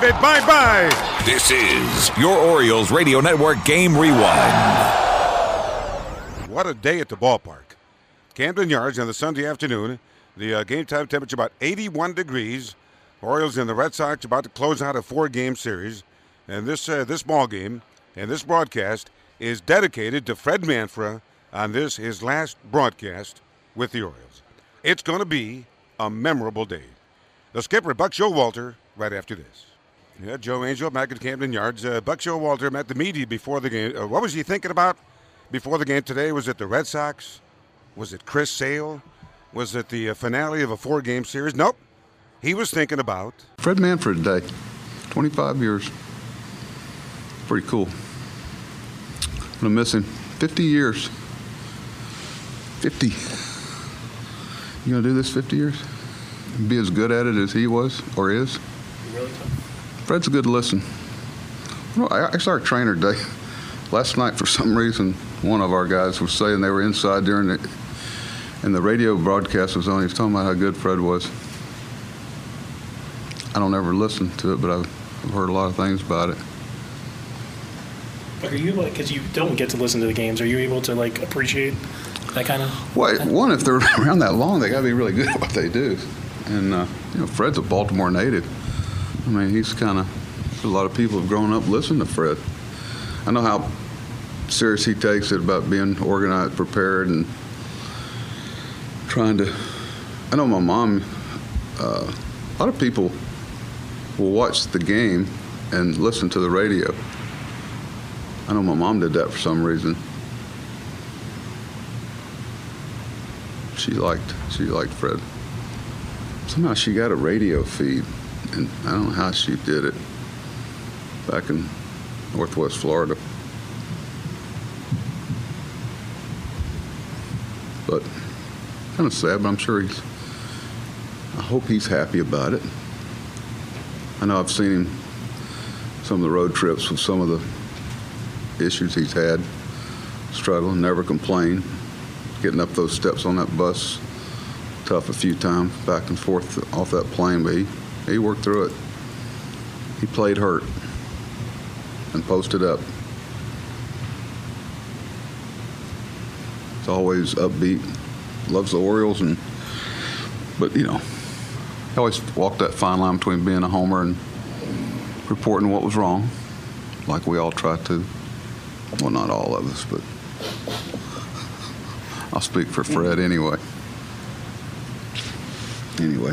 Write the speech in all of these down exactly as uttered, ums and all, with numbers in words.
say bye-bye. This is your Orioles Radio Network Game Rewind. What a day at the ballpark. Camden Yards on the Sunday afternoon. The uh, game time temperature about eighty-one degrees. Orioles and the Red Sox about to close out a four-game series. And this uh, this ball game and this broadcast is dedicated to Fred Manfra on this, his last broadcast with the Orioles. It's going to be a memorable day. The skipper, Buck Showalter, right after this. Yeah, Joe Angel back at Camden Yards. Uh, Buck Showalter met the media before the game. Uh, what was he thinking about before the game today? Was it the Red Sox? Was it Chris Sale? Was it the uh, finale of a four-game series? Nope. He was thinking about Fred Manfra Day, twenty-five years. Pretty cool. I'm gonna miss him. fifty years. fifty. You gonna do this fifty years? Be as good at it as he was or is? Really tough. Fred's a good listen. You know, I, I saw our trainer day last night. For some reason, one of our guys was saying they were inside during the, and the radio broadcast was on. He was talking about how good Fred was. I don't ever listen to it, but I've, I've heard a lot of things about it. Are you like, because you don't get to listen to the games, are you able to like appreciate that kind of? Well, one, if they're around that long, they got to be really good at what they do. And uh, you know, Fred's a Baltimore native. I mean, he's kind of, a lot of people have grown up listening to Fred. I know how serious he takes it about being organized, prepared, and trying to. I know my mom. Uh, a lot of people will watch the game and listen to the radio. I know my mom did that for some reason. She liked she liked Fred. Somehow she got a radio feed, and I don't know how she did it back in Northwest Florida. But kind of sad, but I'm sure he's, I hope he's happy about it. I know I've seen him some of the road trips with some of the issues he's had, struggling, never complained, getting up those steps on that bus, tough a few times, back and forth off that plane, but he, he worked through it. He played hurt and posted up. He's always upbeat, loves the Orioles, and but you know, he always walked that fine line between being a homer and reporting what was wrong, like we all try to. Well, not all of us, but I'll speak for Fred anyway. Anyway.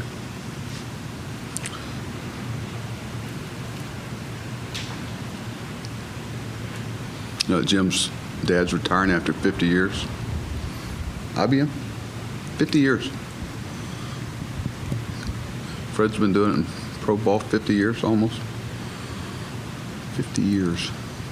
You know, Jim's dad's retiring after fifty years. I B M, fifty years. Fred's been doing it in pro ball fifty years almost. fifty years.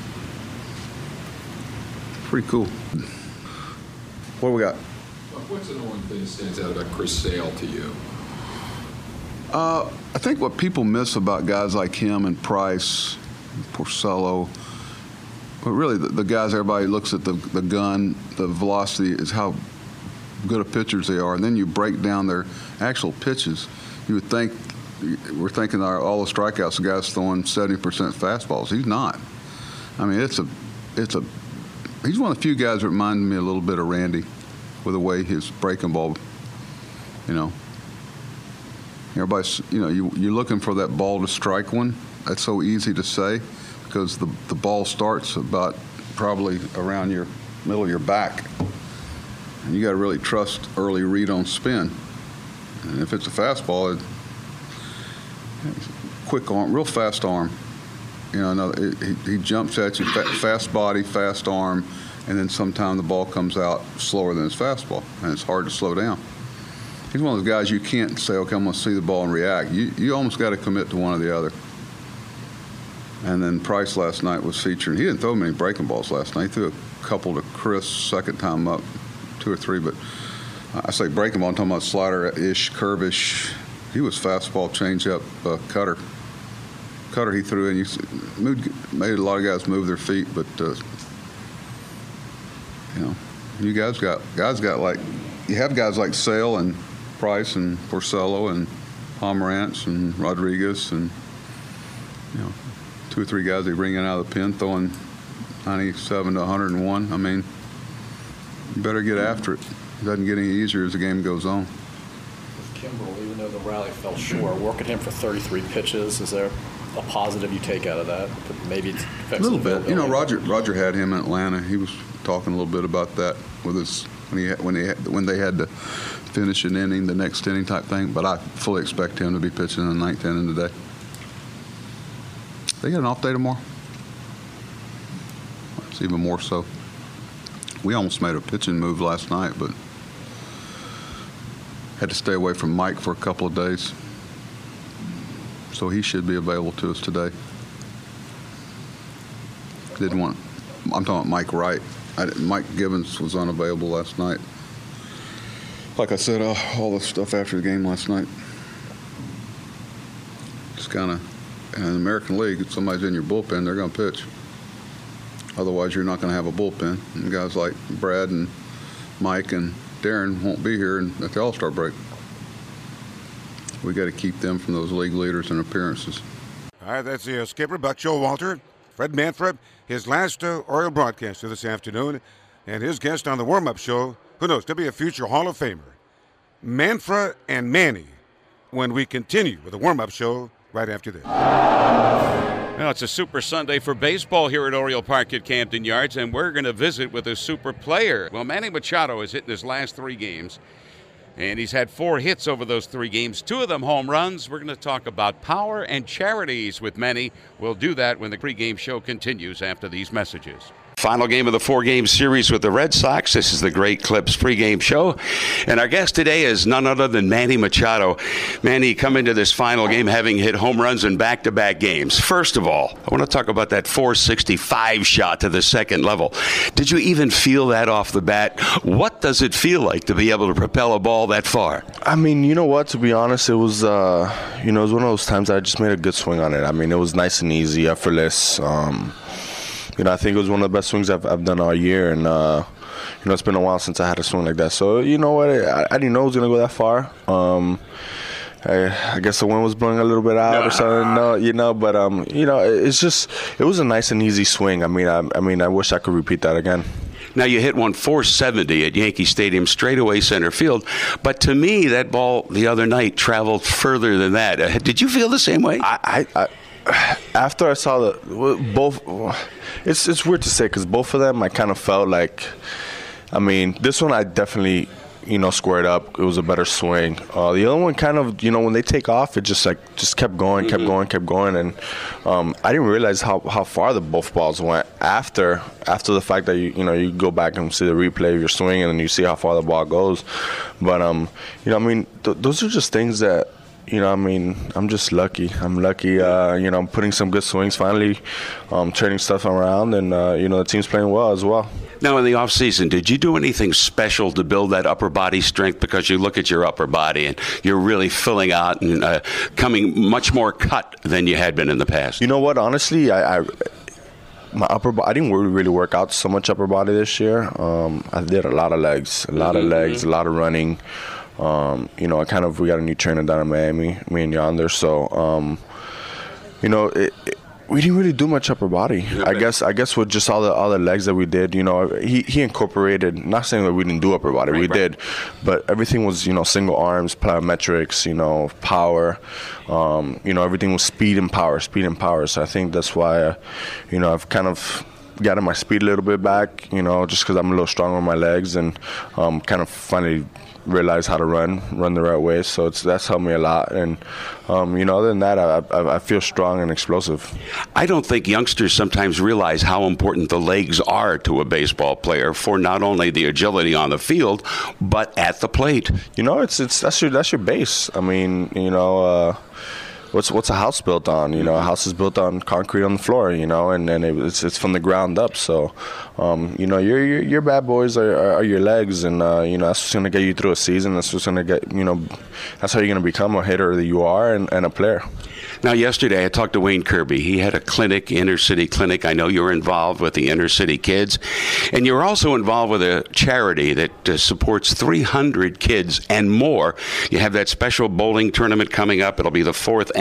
Pretty cool. What do we got? What's the one thing that stands out about Chris Sale to you? Uh, I think what people miss about guys like him and Price, Porcello, but really the, the guys everybody looks at the, the gun, the velocity, is how good of pitchers they are. And then you break down their actual pitches. You would think, we're thinking our, all the strikeouts, the guy's throwing seventy percent fastballs. He's not. I mean, it's a, it's a, he's one of the few guys that reminded me a little bit of Randy with the way his breaking ball, you know. Everybody's, you know, you, you're looking for that ball to strike one. That's so easy to say because the, the ball starts about probably around your middle of your back. And you got to really trust early read on spin. And if it's a fastball, it, quick arm, real fast arm. You know, another, he, he jumps at you, fast body, fast arm, and then sometime the ball comes out slower than his fastball, and it's hard to slow down. He's one of those guys you can't say, okay, I'm going to see the ball and react. You you almost got to commit to one or the other. And then Price last night was featured. He didn't throw many breaking balls last night. He threw a couple to Chris, second time up, two or three. But I say breaking ball, I'm talking about slider-ish, curve-ish. He was fastball, changeup, uh, cutter. Cutter he threw in. You moved, made a lot of guys move their feet, but uh, you know, you guys got guys got like you have guys like Sale and Price and Porcello and Pomerantz and Rodriguez and you know, two or three guys they bring in out of the pen throwing ninety-seven to one hundred one. I mean, you better get after it. It doesn't get any easier as the game goes on. With Kimbrel, even though the rally fell short, working him for thirty-three pitches, is there a positive you take out of that? Maybe it's a little bit. You know, Roger Roger had him in Atlanta. He was talking a little bit about that with his when he when he when they had to finish an inning, the next inning type thing. But I fully expect him to be pitching in the ninth inning today. They got an off day tomorrow. It's even more so. We almost made a pitching move last night, but had to stay away from Mike for a couple of days. So he should be available to us today. Didn't want. I'm talking about Mike Wright. I didn't, Mike Gibbons was unavailable last night. Like I said, uh, all the stuff after the game last night. Just kind of, in the American League, if somebody's in your bullpen, they're going to pitch. Otherwise, you're not going to have a bullpen. And guys like Brad and Mike and Darren won't be here at the All-Star break. We got to keep them from those league leaders and appearances. All right, that's the uh, skipper, Buck Showalter. Fred Manfra, his last uh, Oriole broadcaster this afternoon, and his guest on the warm-up show, who knows, to be a future Hall of Famer, Manfra and Manny, when we continue with the warm-up show right after this. Well, it's a super Sunday for baseball here at Oriole Park at Camden Yards, and we're going to visit with a super player. Well, Manny Machado has hit in his last three games, and he's had four hits over those three games, two of them home runs. We're going to talk about power and charities with Manny. We'll do that when the pregame show continues after these messages. Final game of the four-game series with the Red Sox. This is the Great Clips pregame show. And our guest today is none other than Manny Machado. Manny, come into this final game having hit home runs in back-to-back games. First of all, I want to talk about that four sixty-five shot to the second level. Did you even feel that off the bat? What does it feel like to be able to propel a ball that far? I mean, you know what? To be honest, it was, uh, you know, it was one of those times I just made a good swing on it. I mean, it was nice and easy, effortless. Um, You know, I think it was one of the best swings I've, I've done all year, and uh, you know, it's been a while since I had a swing like that. So, you know what? I, I didn't know it was gonna go that far. Um, I, I guess the wind was blowing a little bit out or something. No, you know, but um, you know, it's just it was a nice and easy swing. I mean, I, I mean, I wish I could repeat that again. Now, you hit one four seventy at Yankee Stadium, straightaway center field. But to me, that ball the other night traveled further than that. Uh, did you feel the same way? I. I, I After I saw the both, it's it's weird to say because both of them I kind of felt like, I mean, this one I definitely, you know, squared up. It was a better swing. Uh, the other one kind of, you know, when they take off, it just like just kept going, kept mm-hmm. going, kept going, and um, I didn't realize how, how far the both balls went after after the fact that you you know you go back and see the replay of your swing and then you see how far the ball goes. But um, you know, I mean, th- those are just things that. You know, I mean, I'm just lucky. I'm lucky, uh, you know, I'm putting some good swings finally, um, turning stuff around, and, uh, you know, the team's playing well as well. Now, in the offseason, did you do anything special to build that upper body strength? Because you look at your upper body and you're really filling out and uh, coming much more cut than you had been in the past. You know what? Honestly, I, I my upper body, I didn't really, really work out so much upper body this year. Um, I did a lot of legs, a lot mm-hmm. of legs, a lot of running. Um, you know, I kind of, we got a new trainer down in Miami, me and Yonder. So, um, you know, it, it, we didn't really do much upper body. Yeah, I guess, I guess with just all the all the legs that we did, you know, he, he incorporated, not saying that we didn't do upper body, right, we right. did, but everything was, you know, single arms, plyometrics, you know, power, um, you know, everything was speed and power, speed and power. So I think that's why, uh, you know, I've kind of gotten my speed a little bit back, you know, just because I'm a little stronger on my legs and um, kind of finally realize how to run, run the right way. So it's that's helped me a lot. And, um, you know, other than that, I, I, I feel strong and explosive. I don't think youngsters sometimes realize how important the legs are to a baseball player for not only the agility on the field, but at the plate. You know, it's it's that's your that's your base. I mean, you know, uh, What's what's a house built on? You know, a house is built on concrete on the floor. You know, and, and it's it's from the ground up. So, um, you know, your your, your bad boys are, are, are your legs, and uh, you know that's what's gonna get you through a season. That's what's gonna get you know, that's how you're gonna become a hitter that you are and, and a player. Now, yesterday I talked to Wayne Kirby. He had a clinic, inner city clinic. I know you're involved with the inner city kids, and you're also involved with a charity that uh, supports three hundred kids and more. You have that special bowling tournament coming up. It'll be the fourth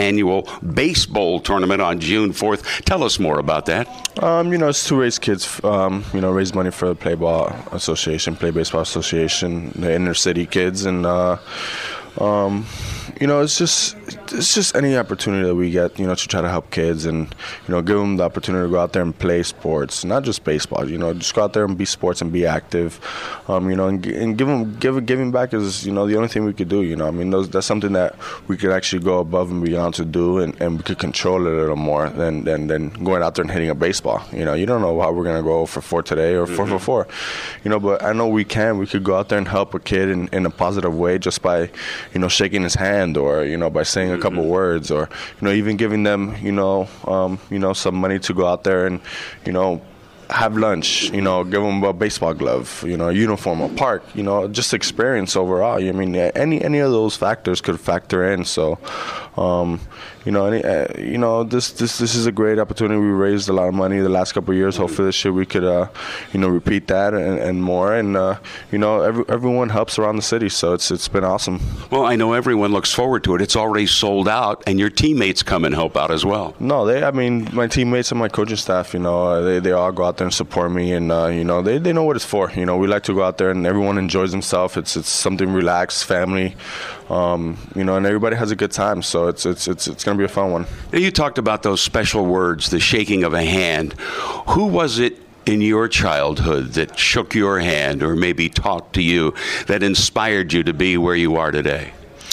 annual baseball tournament on June fourth. Tell us more about that. Um, you know, it's to raise kids, um, you know, raise money for the Play Ball Association, Play Baseball Association, the inner city kids, and uh, um, you know, it's just it's just any opportunity that we get, you know, to try to help kids and, you know, give them the opportunity to go out there and play sports, not just baseball. You know, just go out there and be sports and be active. Um, you know, and, and give them give giving back is, you know, the only thing we could do. You know, I mean, those, that's something that we could actually go above and beyond to do, and, and we could control it a little more than, than than going out there and hitting a baseball. You know, you don't know how we're gonna go for four today or four for four. You know, but I know we can. We could go out there and help a kid in, in a positive way just by, you know, shaking his hand, or, you know, by saying a couple words, or, you know, even giving them, you know, um, you know, some money to go out there and, you know, have lunch, you know, give them a baseball glove, you know, a uniform, a park, you know, just experience overall. I mean, any any of those factors could factor in. So, um, you know, any, uh, you know, this this this is a great opportunity. We raised a lot of money the last couple of years. Hopefully this year we could, uh, you know, repeat that and, and more. And uh, you know, every, everyone helps around the city, so it's it's been awesome. Well, I know everyone looks forward to it. It's already sold out, and your teammates come and help out as well. No, they. I mean, my teammates and my coaching staff. You know, they they all go out there and support me, and uh, you know, they they know what it's for. You know, we like to go out there and everyone enjoys themselves. It's it's something relaxed, family. Um, you know, and everybody has a good time, so it's it's it's it's going to be a fun one. Now, you talked about those special words, the shaking of a hand. Who was it in your childhood that shook your hand, or maybe talked to you, that inspired you to be where you are today?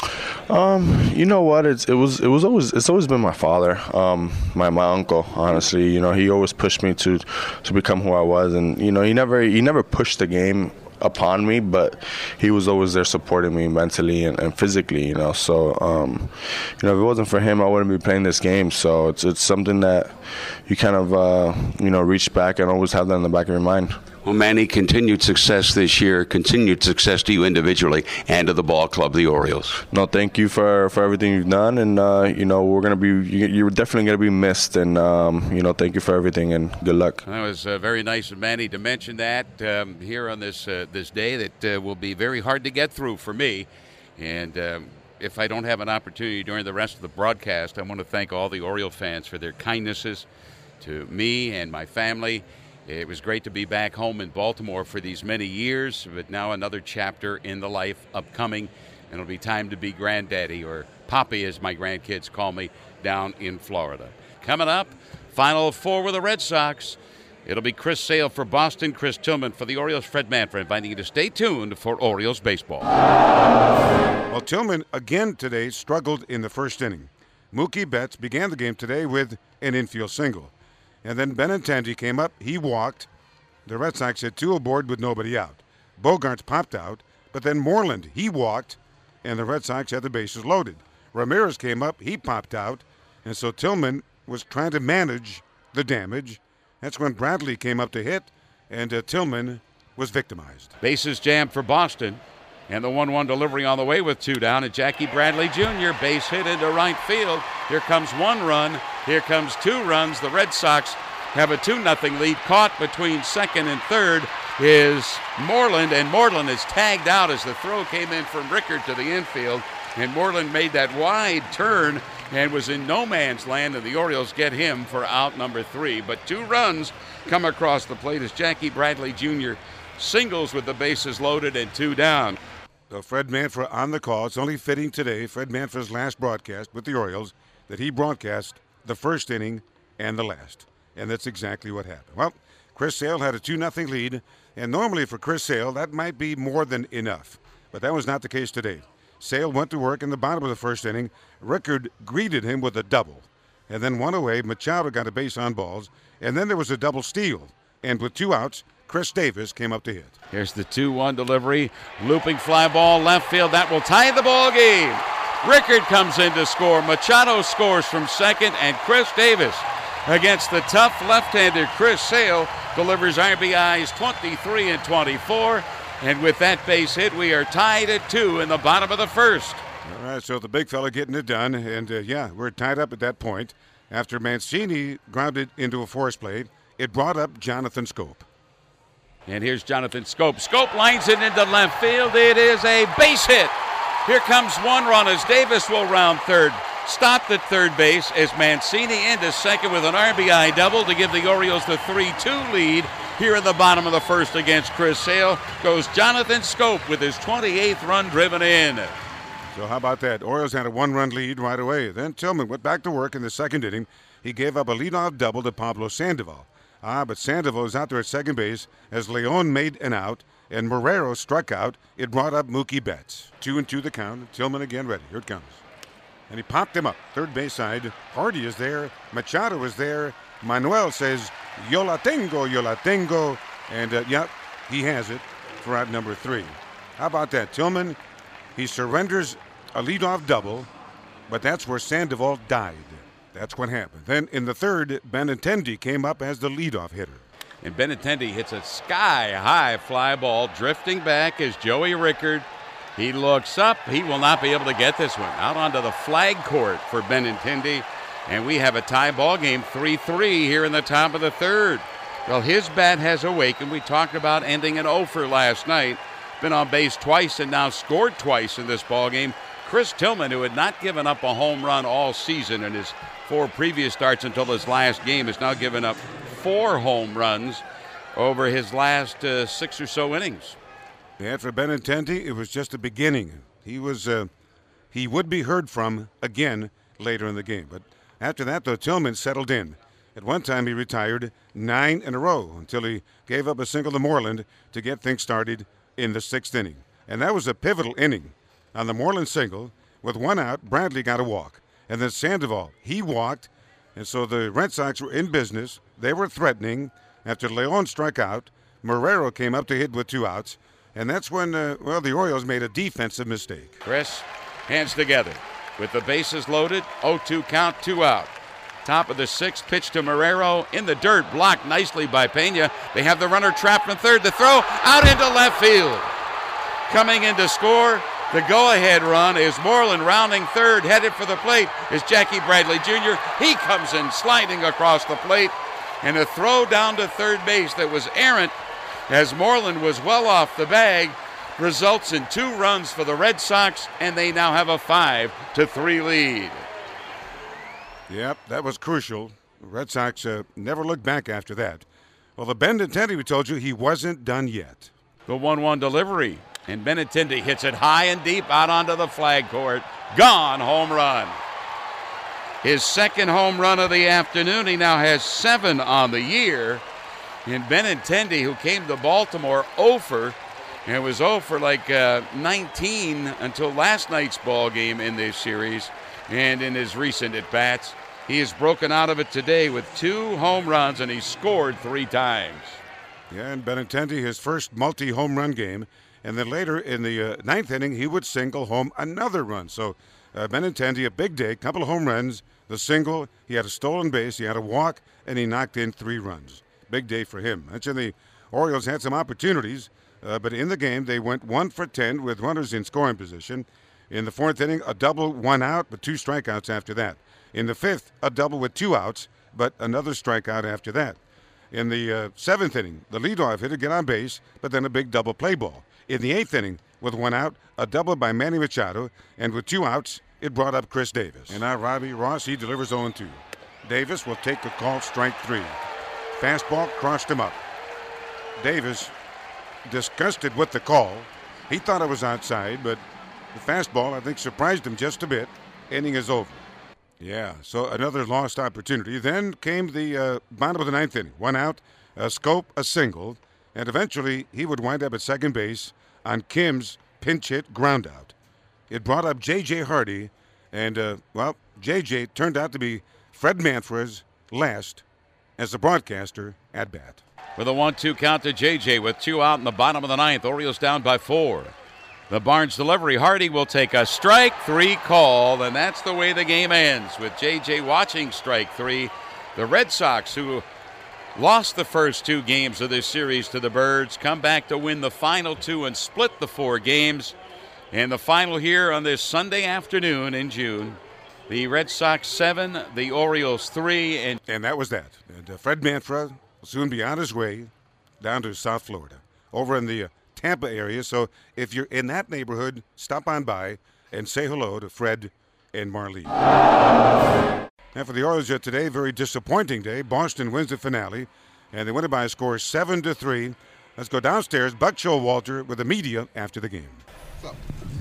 Um, you know what? It's it was it was always it's always been my father, um, my my uncle. Honestly, you know, he always pushed me to to become who I was, and you know, he never he never pushed the game upon me, but he was always there supporting me mentally and, and physically, you know. So, um, you know, if it wasn't for him, I wouldn't be playing this game. So it's it's something that you kind of, uh, you know, reach back and always have that in the back of your mind. Well, Manny, continued success this year, continued success to you individually and to the ball club, the Orioles. No, thank you for, for everything you've done, and, uh, you know, we're going to be, you're definitely going to be missed, and, um, you know, thank you for everything, and good luck. That was uh, very nice of Manny to mention that um, here on this, uh, this day that uh, will be very hard to get through for me, and um, if I don't have an opportunity during the rest of the broadcast, I want to thank all the Oriole fans for their kindnesses to me and my family. It was great to be back home in Baltimore for these many years, but now another chapter in the life upcoming, and it'll be time to be granddaddy, or Poppy as my grandkids call me, down in Florida. Coming up, Final Four with the Red Sox. It'll be Chris Sale for Boston, Chris Tillman for the Orioles, Fred Manfred inviting you to stay tuned for Orioles baseball. Well, Tillman again today struggled in the first inning. Mookie Betts began the game today with an infield single. And then Benintendi came up. He walked. The Red Sox had two aboard with nobody out. Bogaerts popped out, but then Moreland, he walked, and the Red Sox had the bases loaded. Ramirez came up. He popped out, and so Tillman was trying to manage the damage. That's when Bradley came up to hit, and uh, Tillman was victimized. Bases jammed for Boston, and the one one delivery on the way with two down, and Jackie Bradley Junior base hit into right field. Here comes one run. Here comes two runs. The Red Sox have a two nothing lead. Caught between second and third is Moreland, and Moreland is tagged out as the throw came in from Rickard to the infield, and Moreland made that wide turn and was in no man's land, and the Orioles get him for out number three. But two runs come across the plate as Jackie Bradley Junior singles with the bases loaded and two down. So Fred Manfred on the call. It's only fitting today, Fred Manfred's last broadcast with the Orioles, that he broadcast the first inning and the last. And that's exactly what happened. Well, Chris Sale had a two nothing lead, and normally for Chris Sale, that might be more than enough. But that was not the case today. Sale went to work in the bottom of the first inning. Rickard greeted him with a double. And then one away, Machado got a base on balls. And then there was a double steal. And with two outs, Chris Davis came up to hit. Here's the two one delivery. Looping fly ball left field. That will tie the ball game. Rickard comes in to score. Machado scores from second. And Chris Davis, against the tough left-hander Chris Sale, delivers R B Is twenty-three and twenty-four. And with that base hit, we are tied at two in the bottom of the first. All right, so the big fella getting it done. And, uh, yeah, we're tied up at that point. After Mancini grounded into a force plate, it brought up Jonathan Schoop. And here's Jonathan Schoop. Schoop lines it into left field. It is a base hit. Here comes one run as Davis will round third. stopped at third base as Mancini into second with an R B I double to give the Orioles the three two lead. Here in the bottom of the first against Chris Sale goes Jonathan Schoop with his twenty-eighth run driven in. So how about that? Orioles had a one-run lead right away. Then Tillman went back to work in the second inning. He gave up a leadoff double to Pablo Sandoval. Ah, but Sandoval was out there at second base as Leon made an out and Marrero struck out. It brought up Mookie Betts. Two and two the count. Tillman again ready. Here it comes. And he popped him up. Third base side. Hardy is there. Machado is there. Manuel says, "Yo la tengo, yo la tengo." And, uh, yep, he has it for out number three. How about that? Tillman, he surrenders a leadoff double, but that's where Sandoval died. That's what happened. Then in the third, Benintendi came up as the leadoff hitter. And Benintendi hits a sky-high fly ball, drifting back as Joey Rickard. He looks up. He will not be able to get this one. Out onto the flag court for Benintendi. And we have a tie ball game, three three here in the top of the third. Well, his bat has awakened. We talked about ending an oh for last night. Been on base twice and now scored twice in this ball game. Chris Tillman, who had not given up a home run all season in his four previous starts until his last game, has now given up four home runs over his last uh, six or so innings. And for Benintendi, it was just the beginning. He was, uh, he would be heard from again later in the game. But after that, though, Tillman settled in. At one time, he retired nine in a row until he gave up a single to Moreland to get things started in the sixth inning. And that was a pivotal inning. On the Moreland single, with one out, Bradley got a walk. And then Sandoval, he walked. And so the Red Sox were in business. They were threatening. After Leon struck out, Marrero came up to hit with two outs. And that's when, uh, well, the Orioles made a defensive mistake. Chris, hands together. With the bases loaded, oh two count, two out. Top of the sixth, pitch to Marrero in the dirt, blocked nicely by Pena. They have the runner trapped from third. The throw out into left field. Coming in to score, the go-ahead run is Moreland rounding third, headed for the plate is Jackie Bradley Junior He comes in sliding across the plate, and a throw down to third base that was errant as Moreland was well off the bag results in two runs for the Red Sox, and they now have a five to three lead. Yep, that was crucial. The Red Sox uh, never looked back after that. Well, the Benintendi, we told you, he wasn't done yet. The one one delivery, and Benintendi hits it high and deep out onto the flag court. Gone, home run. His second home run of the afternoon. He now has seven on the year. And Benintendi, who came to Baltimore oh for, and was oh for like uh, nineteen until last night's ball game in this series. And in his recent at-bats, he has broken out of it today with two home runs, and he scored three times. Yeah, and Benintendi, his first multi-home run game. And then later in the uh, ninth inning, he would single home another run. So uh, Benintendi, a big day, couple of home runs, the single, he had a stolen base, he had a walk, and he knocked in three runs. Big day for him. Mentioned the Orioles had some opportunities, uh, but in the game they went one for ten with runners in scoring position. In the fourth inning, a double, one out, but two strikeouts after that. In the fifth, a double with two outs, but another strikeout after that. In the uh, seventh inning, the leadoff hitter get on base, but then a big double play ball. In the eighth inning, with one out, a double by Manny Machado, and with two outs, it brought up Chris Davis. And now Robbie Ross, he delivers oh two. Davis will take the call, strike three. Fastball crossed him up. Davis, disgusted with the call. He thought it was outside, but the fastball, I think, surprised him just a bit. Inning is over. Yeah, so another lost opportunity. Then came the uh, bottom of the ninth inning. One out, a Schoop, a single, and eventually he would wind up at second base on Kim's pinch hit ground out. It brought up J J Hardy, and, uh, well, J J turned out to be Fred Manfred's last as the broadcaster at bat. With a one two count to J J with two out in the bottom of the ninth. Orioles down by four. The Barnes delivery. Hardy will take a strike three call, and that's the way the game ends with J J watching strike three. The Red Sox, who lost the first two games of this series to the Birds, come back to win the final two and split the four games. And the final here on this Sunday afternoon in June, the Red Sox seven, the Orioles three. And, and that was that. And uh, Fred Manfred will soon be on his way down to South Florida, over in the uh, Tampa area. So if you're in that neighborhood, stop on by and say hello to Fred and Marlene. And for the Orioles here today, very disappointing day. Boston wins the finale, and they win it by a score seven to three. Let's go downstairs. Buck Showalter with the media after the game. Uh,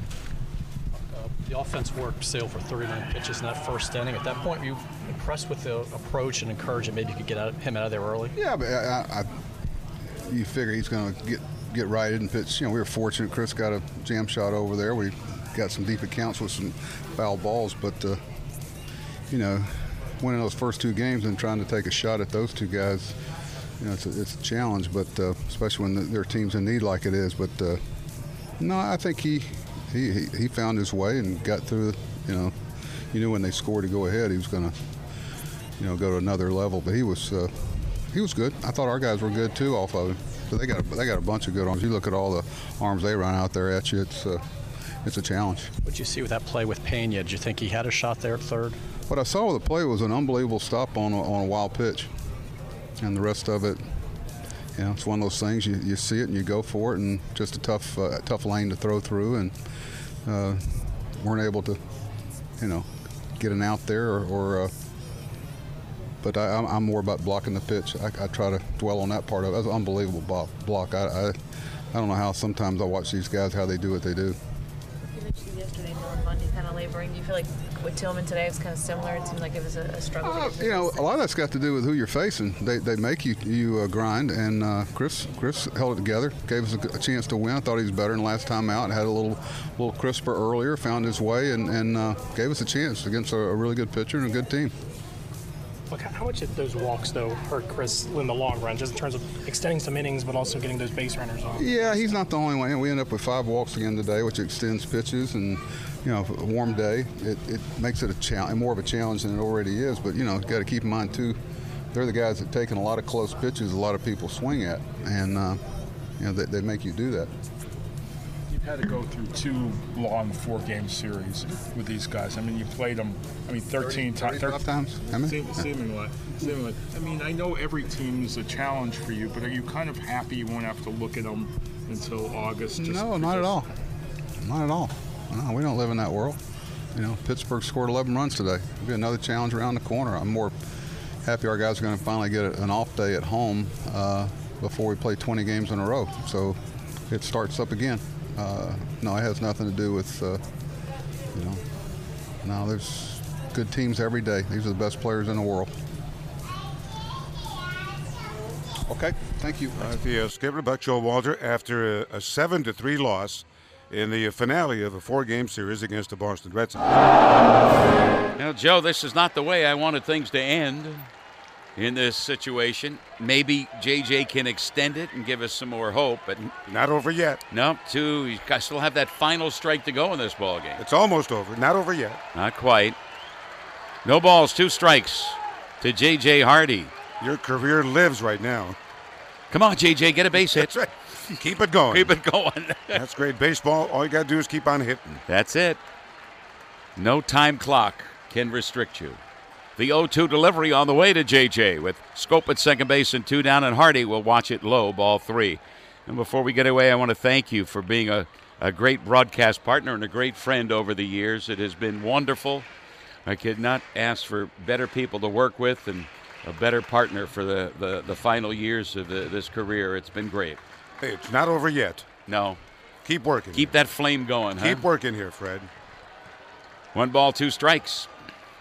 the offense worked Sale for thirty-nine pitches in that first inning. At that point, were you impressed with the approach and encouraging maybe you could get out, him out of there early? Yeah, but I, I, you figure he's going to get get righted and pitch. You know, we were fortunate. Chris got a jam shot over there. We got some deep accounts with some foul balls, but uh, you know, winning those first two games and trying to take a shot at those two guys, you know, it's a, it's a challenge. But uh, especially when the, their team's in need like it is. But uh, no, I think he, he he he found his way and got through. You know, you knew when they scored to go ahead, he was going to, you know, go to another level. But he was uh, he was good. I thought our guys were good too off of him. But they got a, they got a bunch of good arms. You look at all the arms they run out there at you. It's uh, it's a challenge. What did you see with that play with Pena? Did you think he had a shot there at third? What I saw with the play was an unbelievable stop on a, on a wild pitch, and the rest of it, you know, it's one of those things you, you see it and you go for it, and just a tough uh, tough lane to throw through, and uh, weren't able to, you know, get an out there or. or uh, But I, I'm, I'm more about blocking the pitch. I, I try to dwell on that part of it. That's an unbelievable block. block. I, I I don't know how sometimes I watch these guys, how they do what they do. You mentioned yesterday, Dylan Bundy kind of laboring. Do you feel like with Tillman today it was kind of similar? It seemed like it was a, a struggle. Uh, you know, a lot of that's got to do with who you're facing. They they make you you uh, grind, and uh, Chris Chris held it together, gave us a, a chance to win. I thought he was better than last time out. Had a little little crisper earlier, found his way, and, and uh, gave us a chance against a, a really good pitcher and a good team. Look, how much did those walks, though, hurt Chris in the long run, just in terms of extending some innings, but also getting those base runners on? Yeah, he's not the only one. We end up with five walks again today, which extends pitches, and you know, a warm day, it, it makes it a challenge, more of a challenge than it already is. But you know, got to keep in mind too, they're the guys that taking a lot of close pitches, a lot of people swing at, and uh, you know, they, they make you do that. You've had to go through two long four-game series with these guys. I mean, you played them, I mean, thirteen times. thirty-five times? How many? Seemingly. Seemingly. I mean, I know every team is a challenge for you, but are you kind of happy you won't have to look at them until August? Just no, not at all. Not at all. No, we don't live in that world. You know, Pittsburgh scored eleven runs today. It'll be another challenge around the corner. I'm more happy our guys are going to finally get an off day at home uh, before we play twenty games in a row. So it starts up again. Uh, no, it has nothing to do with, uh, you know, no, there's good teams every day. These are the best players in the world. Okay, thank you. Uh, the uh, skipper, Buck Showalter, after a, a seven to three loss in the finale of a four-game series against the Boston Red Sox. Now, Joe, this is not the way I wanted things to end in this situation. Maybe J J can extend it and give us some more hope, but not over yet. No, two. You still have that final strike to go in this ball game. It's almost over. Not over yet. Not quite. No balls, two strikes to J J Hardy. Your career lives right now. Come on, J J, get a base hit. That's right. Keep it going. Keep it going. That's great baseball. All you got to do is keep on hitting. That's it. No time clock can restrict you. The oh two delivery on the way to J J with Schoop at second base and two down, and Hardy will watch it low, ball three. And before we get away, I want to thank you for being a, a great broadcast partner and a great friend over the years. It has been wonderful. I could not ask for better people to work with and a better partner for the, the, the final years of the, this career. It's been great. Hey, it's not over yet. No. Keep working. Keep that flame going, huh? Keep working here, Fred. One ball, two strikes.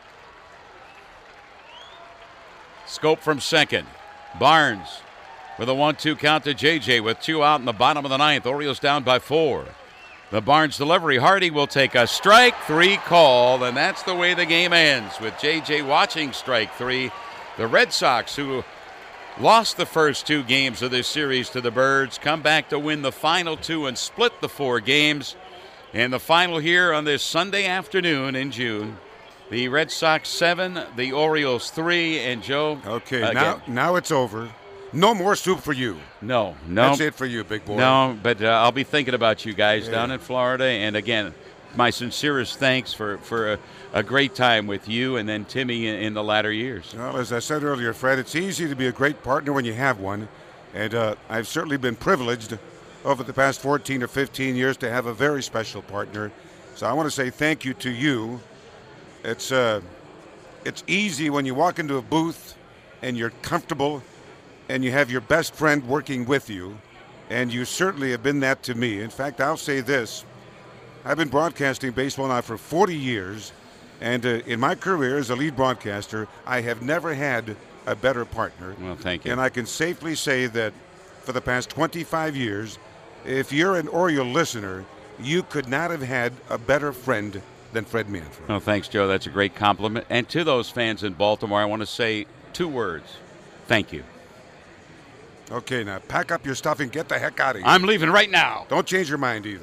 Schoop from second. Barnes with a one two count to J J with two out in the bottom of the ninth. Orioles down by four. The Barnes delivery. Hardy will take a strike three call, and that's the way the game ends with J J watching strike three. The Red Sox, who lost the first two games of this series to the Birds, come back to win the final two and split the four games. And the final here on this Sunday afternoon in June. The Red Sox seven, the Orioles three, and Joe. Okay, again. now now it's over. No more soup for you. No, no. That's it for you, big boy. No, but uh, I'll be thinking about you guys yeah. down in Florida. And again, my sincerest thanks for, for a, a great time with you and then Timmy in, in the latter years. Well, as I said earlier, Fred, it's easy to be a great partner when you have one. And uh, I've certainly been privileged over the past fourteen or fifteen years to have a very special partner. So I want to say thank you to you It's uh, it's easy when you walk into a booth and you're comfortable and you have your best friend working with you, and you certainly have been that to me. In fact, I'll say this. I've been broadcasting baseball now for forty years, and uh, in my career as a lead broadcaster, I have never had a better partner. Well, thank you. And I can safely say that for the past twenty-five years, if you're an Oriole listener, you could not have had a better friend than Fred Manfred. Well, thanks, Joe. That's a great compliment. And to those fans in Baltimore, I want to say two words. Thank you. Okay, now pack up your stuff and get the heck out of here. I'm leaving right now. Don't change your mind either.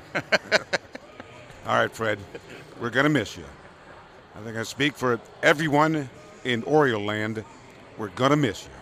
All right, Fred, we're going to miss you. I think I speak for everyone in Oriole land. We're going to miss you.